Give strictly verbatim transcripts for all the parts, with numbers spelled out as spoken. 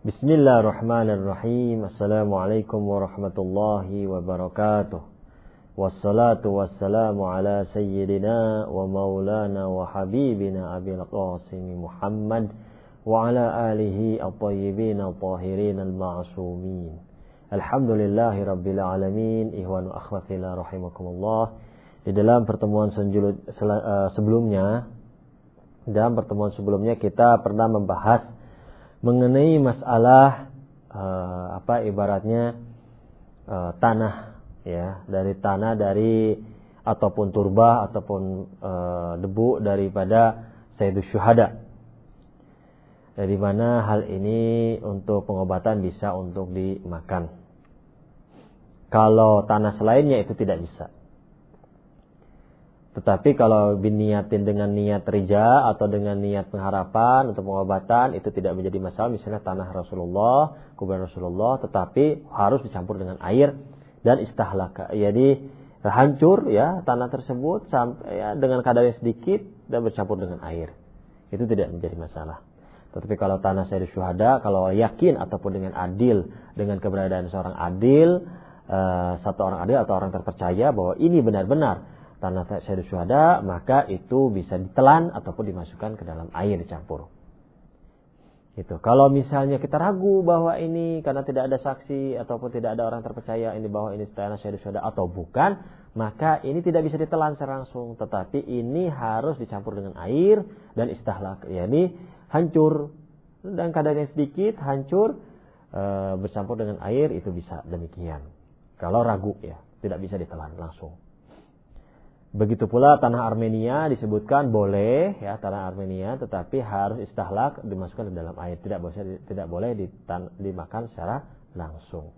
Bismillahirrahmanirrahim. Assalamualaikum warahmatullahi wabarakatuh. Wassalatu wassalamu ala sayyidina wa maulana wa habibina Abil Qasim Muhammad wa ala alihi at-tayyibin at-tahirin al-ma'sumin. Alhamdulillahi rabbil alamin. Ihwan wa akhwatillah rahimakumullah. Di dalam pertemuan sebelumnya, dalam pertemuan sebelumnya kita pernah membahas mengenai masalah uh, apa ibaratnya uh, tanah ya, dari tanah dari ataupun turba ataupun uh, debu daripada Sayyidus Syuhada. Dari mana hal ini untuk pengobatan bisa untuk dimakan. Kalau tanah selainnya itu tidak bisa. Tetapi kalau diniatin dengan niat rija atau dengan niat pengharapan untuk pengobatan, itu tidak menjadi masalah. Misalnya tanah Rasulullah, kuburan Rasulullah, tetapi harus dicampur dengan air dan istahlaka. Jadi hancur ya tanah tersebut sampai ya, dengan kadar yang sedikit dan bercampur dengan air. Itu tidak menjadi masalah. Tetapi kalau tanah Sayyidus Syuhada, kalau yakin ataupun dengan adil, dengan keberadaan seorang adil, uh, satu orang adil atau orang terpercaya bahwa ini benar-benar tanah Sayyidus Syuhada, maka itu bisa ditelan ataupun dimasukkan ke dalam air dicampur. Itu. Kalau misalnya kita ragu bahwa ini karena tidak ada saksi ataupun tidak ada orang terpercaya ini bahwa ini tanah Sayyidus Syuhada atau bukan, maka ini tidak bisa ditelan secara langsung, tetapi ini harus dicampur dengan air dan istahlak, yakni hancur dan kadarnya sedikit hancur e, bercampur dengan air, itu bisa demikian. Kalau ragu ya, tidak bisa ditelan langsung. Begitu pula tanah Armenia disebutkan boleh ya, tanah Armenia, tetapi harus istahlak dimasukkan ke dalam air, tidak boleh tidak boleh ditan, dimakan secara langsung.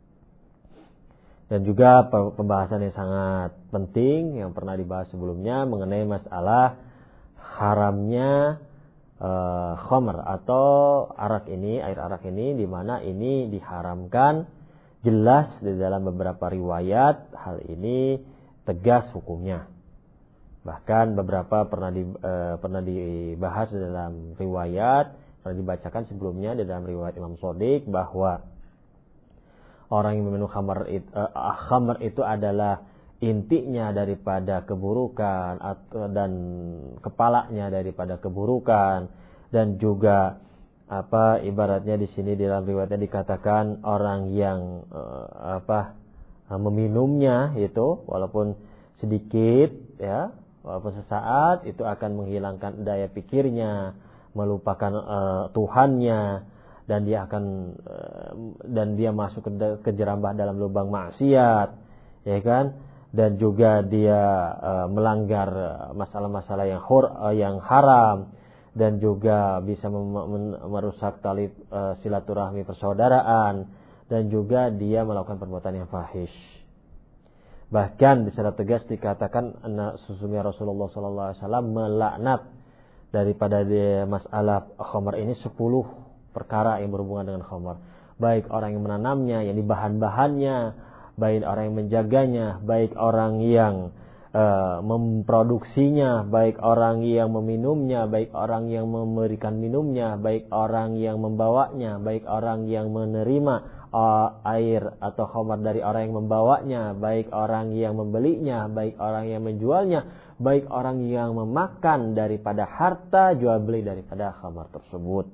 Dan juga pembahasan yang sangat penting yang pernah dibahas sebelumnya mengenai masalah haramnya uh, khamr atau arak ini, air arak ini, di mana ini diharamkan jelas di dalam beberapa riwayat. Hal ini tegas hukumnya. Bahkan beberapa pernah di, e, pernah dibahas di dalam riwayat, pernah dibacakan sebelumnya di dalam riwayat Imam Shadiq bahwa orang yang meminum khamar itu, e, khamar itu adalah intinya daripada keburukan atau, dan kepalanya daripada keburukan, dan juga apa ibaratnya di sini di dalam riwayatnya dikatakan orang yang e, apa meminumnya itu walaupun sedikit ya, walaupun sesaat, itu akan menghilangkan daya pikirnya, melupakan uh, Tuhannya, dan dia akan uh, dan dia masuk ke, ke jerambah dalam lubang maksiat, ya kan? Dan juga dia uh, melanggar masalah-masalah yang hur, uh, yang haram, dan juga bisa mem- merusak tali uh, silaturahmi persaudaraan, dan juga dia melakukan perbuatan yang fahish. Bahkan secara tegas dikatakan sesungguhnya Rasulullah sallallahu alaihi wasallam melaknat daripada masalah khamar ini sepuluh perkara yang berhubungan dengan khamar. Baik orang yang menanamnya, yang di bahan-bahannya, baik orang yang menjaganya, baik orang yang uh, memproduksinya, baik orang yang meminumnya, baik orang yang memberikan minumnya, baik orang yang membawanya, baik orang yang menerima Uh, air atau khamar dari orang yang membawanya, baik orang yang membelinya, baik orang yang menjualnya, baik orang yang memakan daripada harta jual beli daripada khamar tersebut.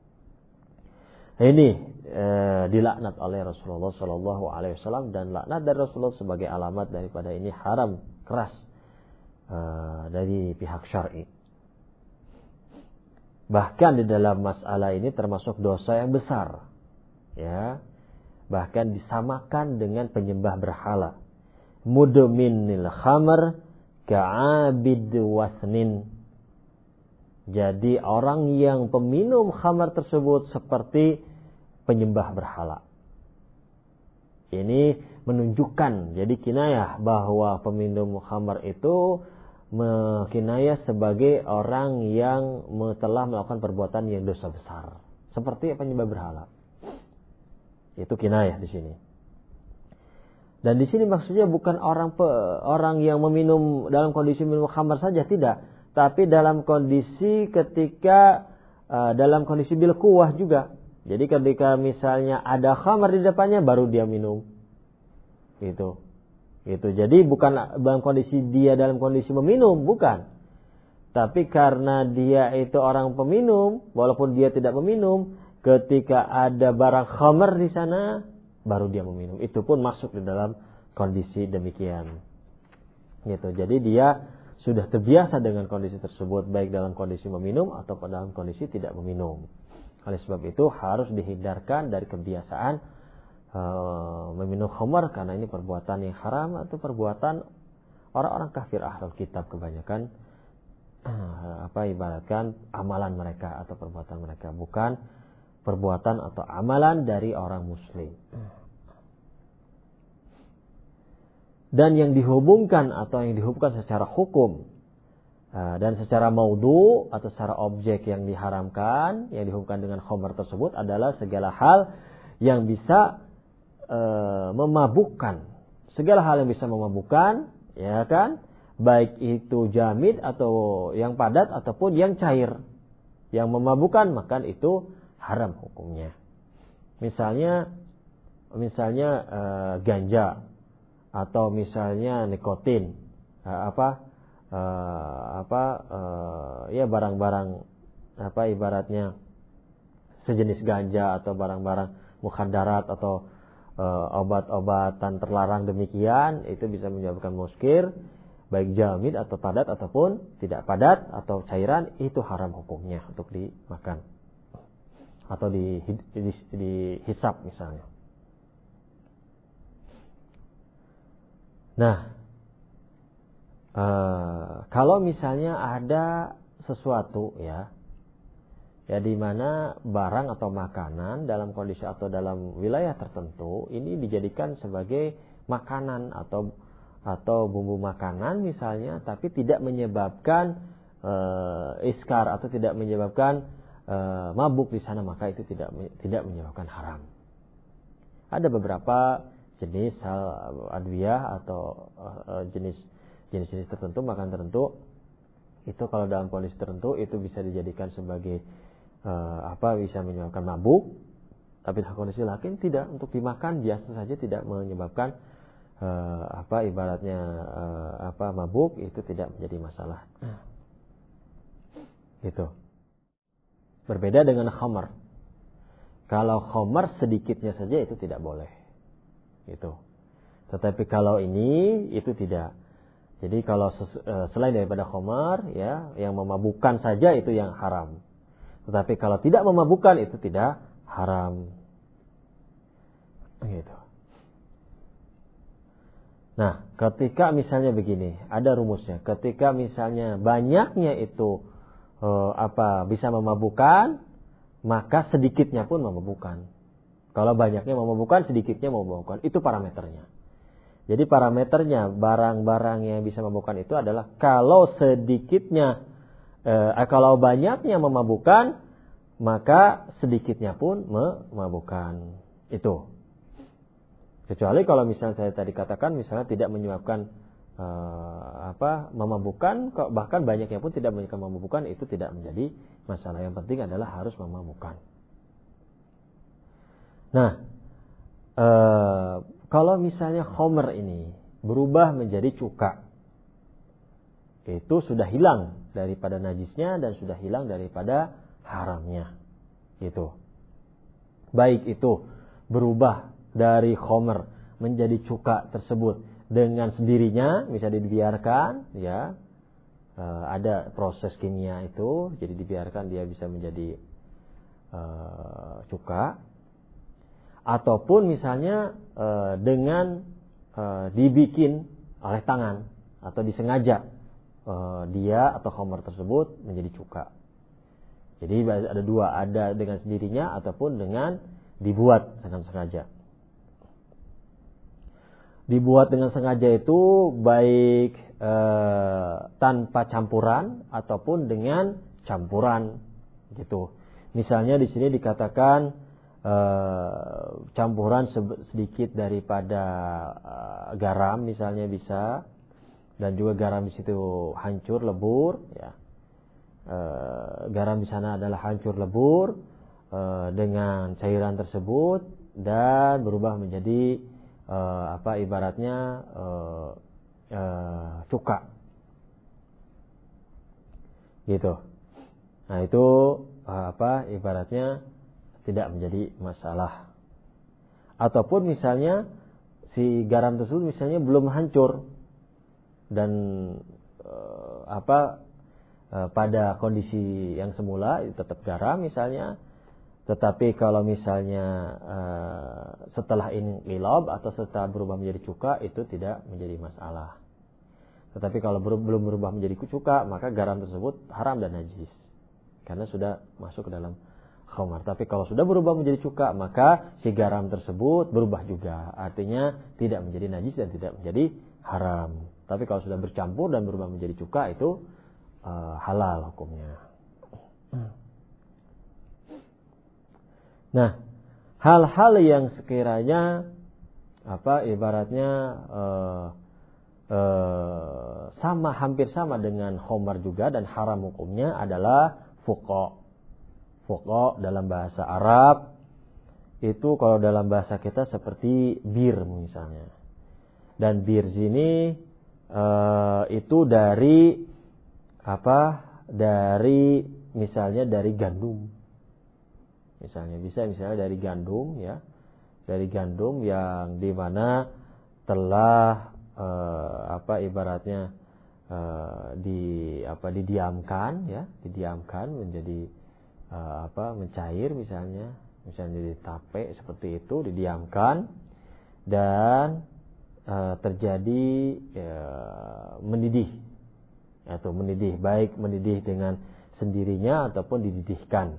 Ini uh, dilaknat oleh Rasulullah Sallallahu Alaihi Wasallam, dan laknat dari Rasulullah sebagai alamat daripada ini haram keras uh, dari pihak syar'i. Bahkan di dalam masalah ini termasuk dosa yang besar, ya. Bahkan disamakan dengan penyembah berhala. Mudminil khamr ka'abid wasnin. Jadi orang yang peminum khamar tersebut seperti penyembah berhala. Ini menunjukkan, jadi kinayah bahwa peminum khamar itu kinayah sebagai orang yang telah melakukan perbuatan yang dosa besar, seperti penyembah berhala. Itu kinayah di sini. Dan di sini maksudnya bukan orang pe, orang yang meminum dalam kondisi minum khamar saja, tidak, tapi dalam kondisi ketika uh, dalam kondisi bil quwwah juga, Jadi ketika misalnya ada khamar di depannya baru dia minum. Gitu. Gitu. Jadi bukan dalam kondisi dia dalam kondisi meminum, bukan. Tapi karena dia itu orang peminum, walaupun dia tidak meminum, ketika ada barang khamar di sana baru dia meminum. Itu pun masuk di dalam kondisi demikian. Gitu. Jadi dia sudah terbiasa dengan kondisi tersebut, baik dalam kondisi meminum atau dalam kondisi tidak meminum. Oleh sebab itu harus dihindarkan dari kebiasaan uh, meminum khamar, karena ini perbuatan yang haram atau perbuatan orang-orang kafir ahlul kitab kebanyakan. Uh, apa ibaratkan amalan mereka atau perbuatan mereka, bukan perbuatan atau amalan dari orang muslim. Dan yang dihubungkan atau yang dihubungkan secara hukum dan secara maudhu atau secara objek yang diharamkan, yang dihubungkan dengan khamar tersebut adalah segala hal yang bisa e, memabukkan. Segala hal yang bisa memabukkan, ya kan? Baik itu jamid atau yang padat ataupun yang cair. Yang memabukkan, maka itu haram hukumnya. Misalnya misalnya e, ganja atau misalnya nikotin, e, apa Uh, apa uh, ya barang-barang apa ibaratnya sejenis ganja atau barang-barang mukhaddarat atau uh, obat-obatan terlarang demikian, itu bisa menyebabkan muskir, baik jamid atau padat ataupun tidak padat atau cairan, itu haram hukumnya untuk dimakan atau di, di, dihisap misalnya. Nah, Uh, kalau misalnya ada sesuatu ya, ya di mana barang atau makanan dalam kondisi atau dalam wilayah tertentu ini dijadikan sebagai makanan atau atau bumbu makanan misalnya, tapi tidak menyebabkan uh, iskar atau tidak menyebabkan uh, mabuk di sana, maka itu tidak tidak menyebabkan haram. Ada beberapa jenis hal adwiyah atau uh, jenis jenis-jenis tertentu, makan tertentu, itu kalau dalam kondisi tertentu itu bisa dijadikan sebagai uh, apa bisa menyebabkan mabuk, tapi dalam kondisi lain tidak, untuk dimakan biasa saja, tidak menyebabkan uh, apa ibaratnya uh, apa mabuk, itu tidak menjadi masalah. Gitu. Berbeda dengan khamar. Kalau khamar sedikitnya saja itu tidak boleh. Gitu. Tetapi kalau ini itu tidak. Jadi kalau selain daripada khamar ya, yang memabukkan saja itu yang haram. Tetapi kalau tidak memabukkan itu tidak haram. Gitu. Nah, ketika misalnya begini, ada rumusnya. Ketika misalnya banyaknya itu eh, apa bisa memabukkan, maka sedikitnya pun memabukkan. Kalau banyaknya memabukkan, sedikitnya memabukkan. Itu parameternya. Jadi parameternya barang-barang yang bisa memabukkan itu adalah kalau sedikitnya, eh, kalau banyaknya memabukkan, maka sedikitnya pun memabukkan. Itu. Kecuali kalau misalnya saya tadi katakan, misalnya tidak menyebabkan eh, apa memabukkan, bahkan banyaknya pun tidak menyebabkan memabukkan, itu tidak menjadi masalah. Yang penting adalah harus memabukkan. Nah, eh, kalau misalnya khamr ini berubah menjadi cuka, itu sudah hilang daripada najisnya dan sudah hilang daripada haramnya. Gitu. Baik itu berubah dari khamr menjadi cuka tersebut dengan sendirinya, misalnya dibiarkan, ya uh, ada proses kimia itu, jadi dibiarkan dia bisa menjadi uh, cuka. Ataupun misalnya e, dengan e, dibikin oleh tangan atau disengaja e, dia atau khamr tersebut menjadi cuka. Jadi ada dua, ada dengan sendirinya ataupun dengan dibuat dengan sengaja. Dibuat dengan sengaja itu baik e, tanpa campuran ataupun dengan campuran gitu. Misalnya di sini dikatakan Uh, campuran sedikit daripada uh, garam misalnya bisa, dan juga garam di situ hancur lebur ya, uh, garam di sana adalah hancur lebur, uh, dengan cairan tersebut dan berubah menjadi uh, apa ibaratnya uh, uh, cuka gitu. Nah itu uh, apa ibaratnya tidak menjadi masalah. Ataupun misalnya si garam tersebut misalnya belum hancur dan uh, apa uh, pada kondisi yang semula tetap garam misalnya, tetapi kalau misalnya uh, setelah ini lilab atau setelah berubah menjadi cuka itu tidak menjadi masalah. Tetapi kalau belum berubah menjadi cuka maka garam tersebut haram dan najis karena sudah masuk ke dalam khamar. Tapi kalau sudah berubah menjadi cuka maka si garam tersebut berubah juga, artinya tidak menjadi najis dan tidak menjadi haram. Tapi kalau sudah bercampur dan berubah menjadi cuka itu uh, halal hukumnya. Nah, hal-hal yang sekiranya apa ibaratnya uh, uh, sama hampir sama dengan khamar juga dan haram hukumnya adalah fuqa. Fuqa dalam bahasa Arab itu kalau dalam bahasa kita seperti bir misalnya. Dan bir sini uh, itu dari apa? Dari misalnya dari gandum. Misalnya bisa misalnya dari gandum ya. Dari gandum yang dimana telah uh, apa ibaratnya uh, di apa didiamkan ya, didiamkan menjadi uh, apa mencair misalnya, misalnya jadi tape seperti itu didiamkan dan uh, terjadi uh, mendidih atau mendidih baik mendidih dengan sendirinya ataupun dididihkan.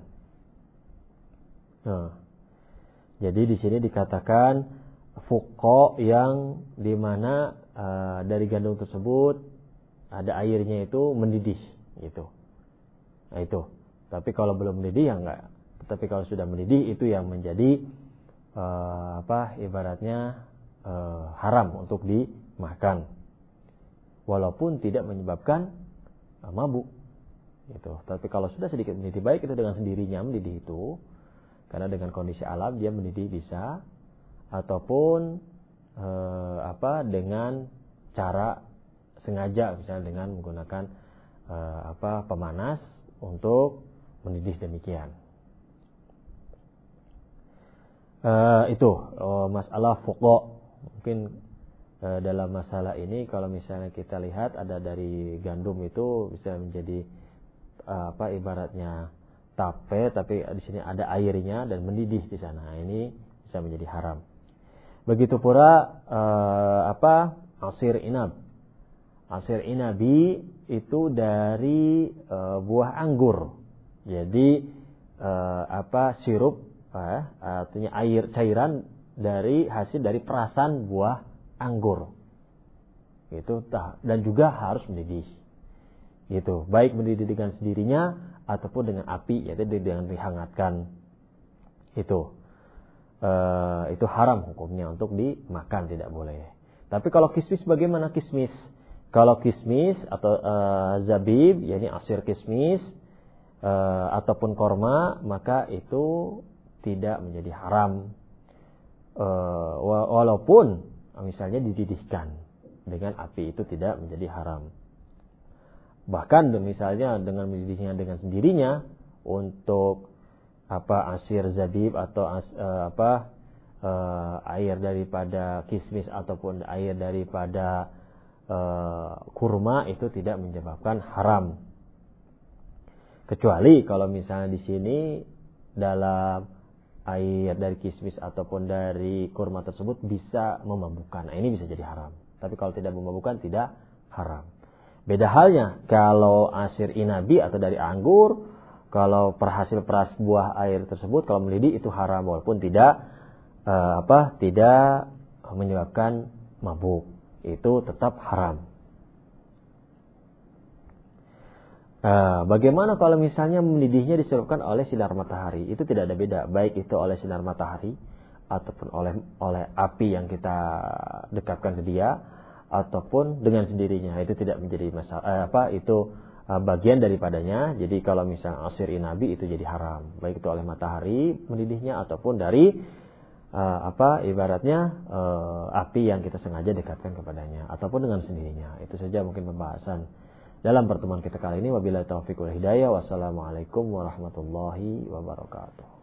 Nah, jadi di sini dikatakan fuqa yang dimana uh, dari gandum tersebut ada airnya itu mendidih gitu. Nah itu. Tapi kalau belum mendidih ya enggak. Tapi kalau sudah mendidih itu yang menjadi uh, apa ibaratnya uh, haram untuk dimakan. Walaupun tidak menyebabkan uh, mabuk gitu. Tapi kalau sudah sedikit mendidih baik itu dengan sendirinya mendidih itu. Karena dengan kondisi alam dia mendidih bisa, ataupun e, apa dengan cara sengaja misalnya dengan menggunakan e, apa pemanas untuk mendidih demikian. E, itu oh, masalah fuqa. Mungkin e, dalam masalah ini kalau misalnya kita lihat ada dari gandum itu bisa menjadi e, apa ibaratnya tape, tapi di sini ada airnya dan mendidih di sana. Ini bisa menjadi haram. Begitu pula eh, apa asir inab. Asir inabi itu dari eh, buah anggur. Jadi eh, apa sirup, eh, artinya air cairan dari hasil dari perasan buah anggur. Itu dan juga harus mendidih. Gitu. Baik mendidih dengan sendirinya ataupun dengan api, yaitu dengan dihangatkan. Itu e, itu haram hukumnya untuk dimakan, tidak boleh. Tapi kalau kismis bagaimana kismis? Kalau kismis atau e, zabib, yakni asir kismis e, ataupun korma, maka itu tidak menjadi haram. E, walaupun misalnya dididihkan dengan api itu tidak menjadi haram. Bahkan misalnya dengan mendidihnya dengan sendirinya untuk apa asir zabib atau as, uh, apa uh, air daripada kismis ataupun air daripada uh, kurma itu tidak menyebabkan haram. Kecuali kalau misalnya di sini dalam air dari kismis ataupun dari kurma tersebut bisa memabukkan. Nah, ini bisa jadi haram. Tapi kalau tidak memabukkan tidak haram. Beda halnya kalau asir inabi atau dari anggur, kalau perhasil peras buah air tersebut kalau mendidih itu haram walaupun tidak uh, apa tidak menyebabkan mabuk, itu tetap haram. Uh, bagaimana kalau misalnya mendidihnya disebabkan oleh sinar matahari? Itu tidak ada beda, baik itu oleh sinar matahari ataupun oleh oleh api yang kita dekatkan ke dia, ataupun dengan sendirinya, itu tidak menjadi masalah. Eh, apa itu uh, bagian daripadanya. Jadi kalau misalnya asir inabi itu jadi haram, baik itu oleh matahari mendidihnya ataupun dari uh, apa ibaratnya uh, api yang kita sengaja dekatkan kepadanya ataupun dengan sendirinya. Itu saja mungkin pembahasan dalam pertemuan kita kali ini. Wabillahi taufiq wal hidayah. Wassalamualaikum warahmatullahi wabarakatuh.